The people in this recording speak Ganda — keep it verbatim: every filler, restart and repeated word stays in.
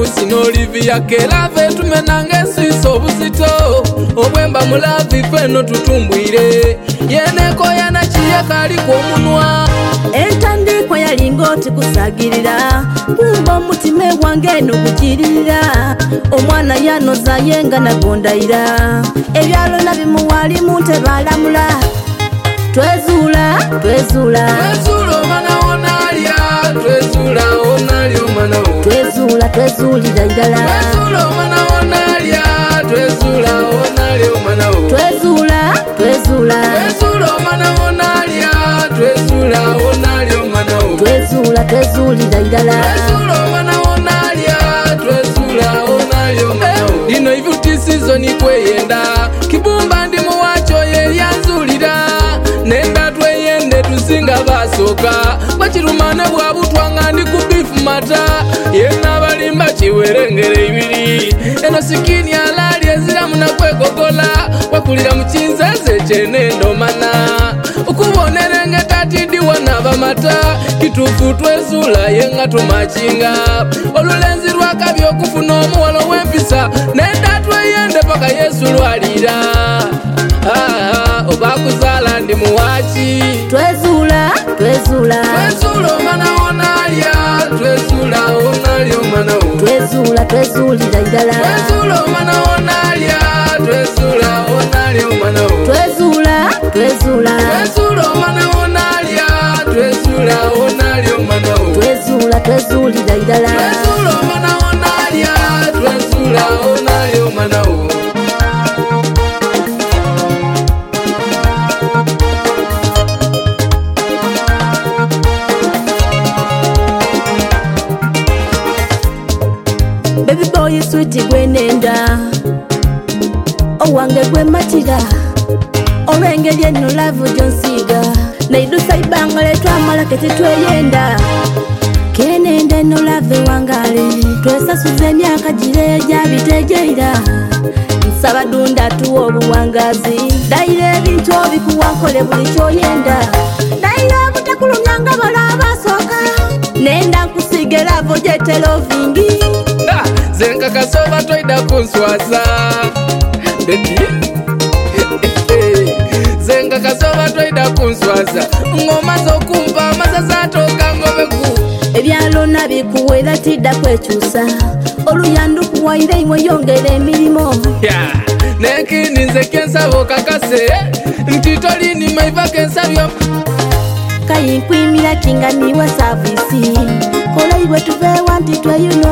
Francine Olivia Kelave tumenange swiso obuzito obwemba mulavi feno tutumbwire yeneko yana chiya kali kwomunwa entandiko yalingoti kusagirira kumba mutima wange no kujirira omwana yanoza yenga nagondayira ebyalo nabimuwali munte balamula twezula twezula twezula mana onalia twezula onalia mana twezula twezulira idala twezula mana onalia twezula onalia mana twezula twezula twezula mana onalia twezula onalia mana twezula twezulira idala twezula mana onalia twezula onalia mana dino ivuti season kweyenda kibumba ndi muwacho yelyanzulira nenda tweyende tusinga basoka bachirumane bwa butwanga ndi kubifu mata yena balimba chiwerengere ibiri eno sikini alali ezira muna kwegogola wakulira muchinzeze chenendo mana ukubonerenge tatidi wana bamata kitufu twezula yenga tumachinga olulenzi rwakabyo kufuna omuwalo wempisa nenda tweyende paka Yesu lwalira ah obakuzala ndi muwachi twezula twezula twezula mana onalia twezula onalia mana twezula twezulira idala twezula mana onalia twezula onalia mana twezula twezula twezula mana onalia twezula onalia mana twezula twezulira idala twezula mana onalia twezula onalia mana baby boy sweetie gwenenda owange gwe matira olwengeri eno love jonsiga naidusa ibangale twamala kete tweyenda kenenda eno love wangale twesasuza emyaka gireja bitegeira nsaba dunda tuwa obuwangazi dayira ebintu obikuwakole buli kyoyenda dayira obutakulumyanga bala abasooka nenda nkusiga lavo gyetelovingi zenka kasoba toida kunswaza baby zenka kasoba toida kunswaza ngoma zokumva mazaza toka ngobeku ebyalo nabikuwera tidda kwekyusa oluyandu kuwaire imwe yongera emirimo yeah. nekini nze kensabo kakase ntitolini maiva kensabyo kayinkwimira kinganiwa savisi kola iwe tuvewa ntitweyuno